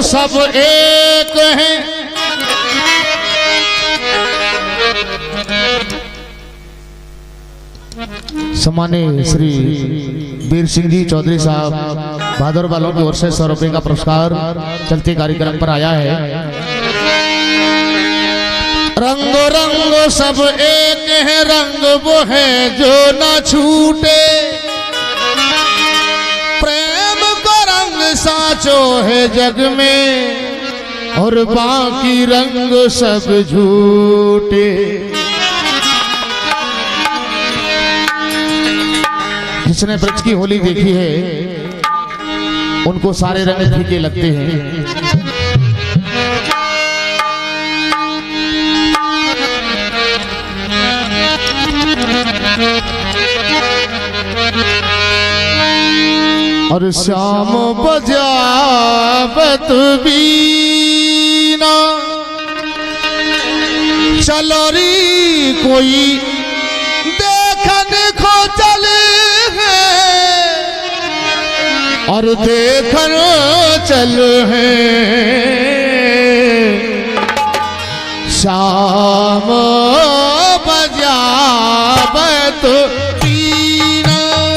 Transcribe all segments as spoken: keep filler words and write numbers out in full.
सब एक हैं। सम्मानित श्री वीर सिंह जी चौधरी साहब भादर वालों की ओर से सौ रुपए का पुरस्कार चलते कार्यक्रम पर आया है। रंगो रंगो सब एक है, रंग वो है जो न छूटे। प्रेम को रंग साचो है जग में, और बाकी रंग सब झूठे। जिसने ब्रज की होली देखी है उनको सारे रंग फीके लगते हैं। और श्याम बजावत बीना, चलो री कोई देखन खो चले और देखन चल है। श्याम बजावत बीना,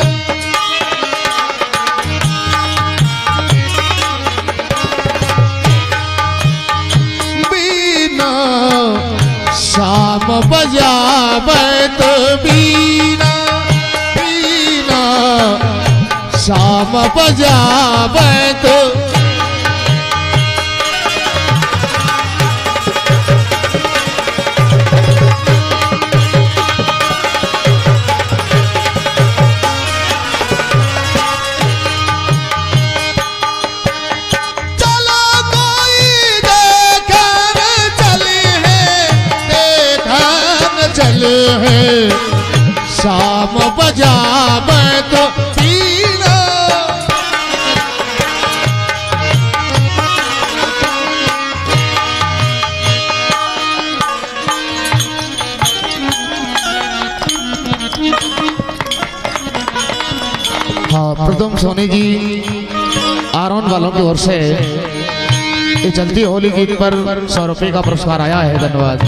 बीना श्याम बजावत बीना, बीना श्याम बजावत। चलो कोई देखन चले हैं, देखन चले हैं। श्याम बजावत बीना, हाँ प्रथम सोनी जी आरोन वालों की ओर से ये चलती होली गीत पर सौ रुपए का पुरस्कार आया है। धन्यवाद।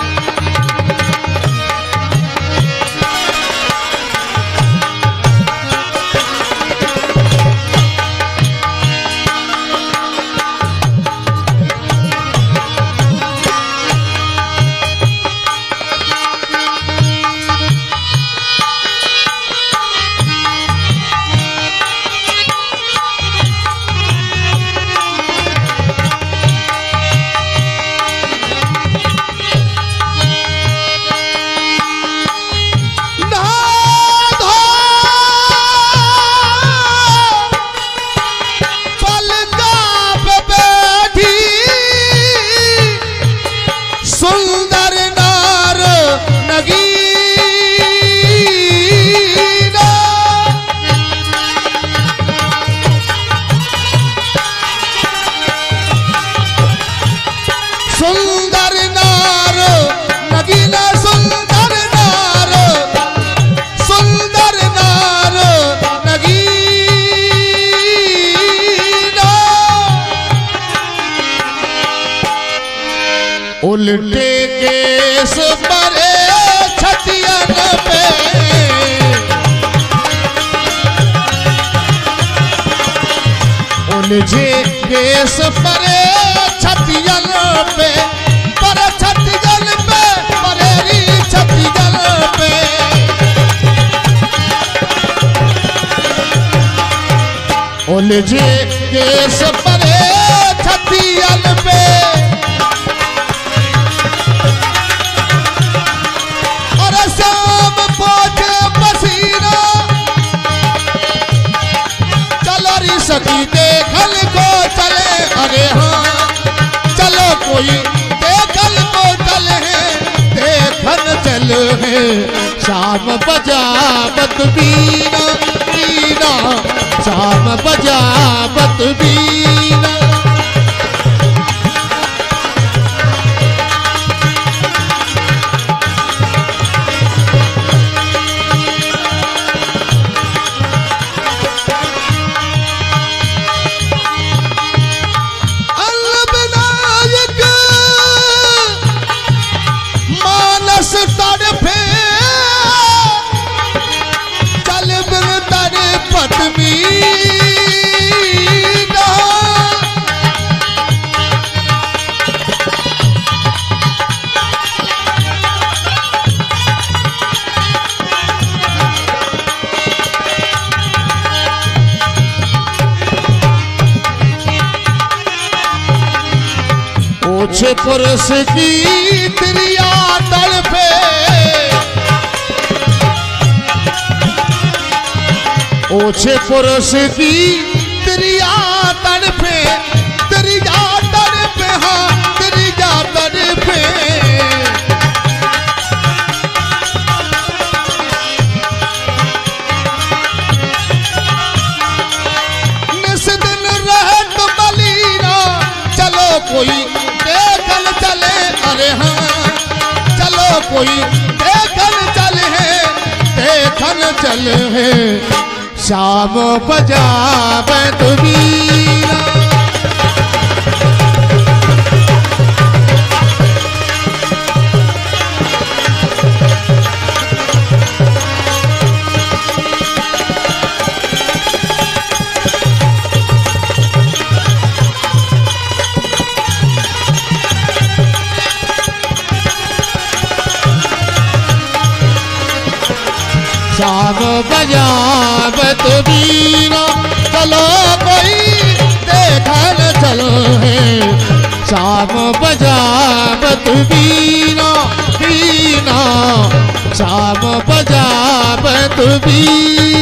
सुंदर नार नगीना, सुंदर नार, सुंदर नार नगीना। उल्टे केस परे छतियन पे, उलझे केस परे छतियन पे, पर छतियन पे, परेरी छतियन पे। उलझे केस परे छतियन पे, और श्याम पोछे पसीना। चलो री सखी देखल को चले, अरे हाँ चलो कोई देखल को चले हैं, देखन चल है। श्याम बजावत बीना, बीना श्याम बजावत बीना। ओछे पुरुष की त्रिया तड़पे, ओछे पुरुष की त्रिया तड़पे, त्रिया तड़पे, हाँ त्रिया तड़पे। निस दिन रहत मलीना, चलो कोई देखन चले, अरे हाँ चलो कोई देखन चले, देखन चले शाम बजावे तो वीणा। शाम बजावत बीना, चलो कोई देखन चलो है, शाम बजावत बीना, बीना शाम बजावत बीना।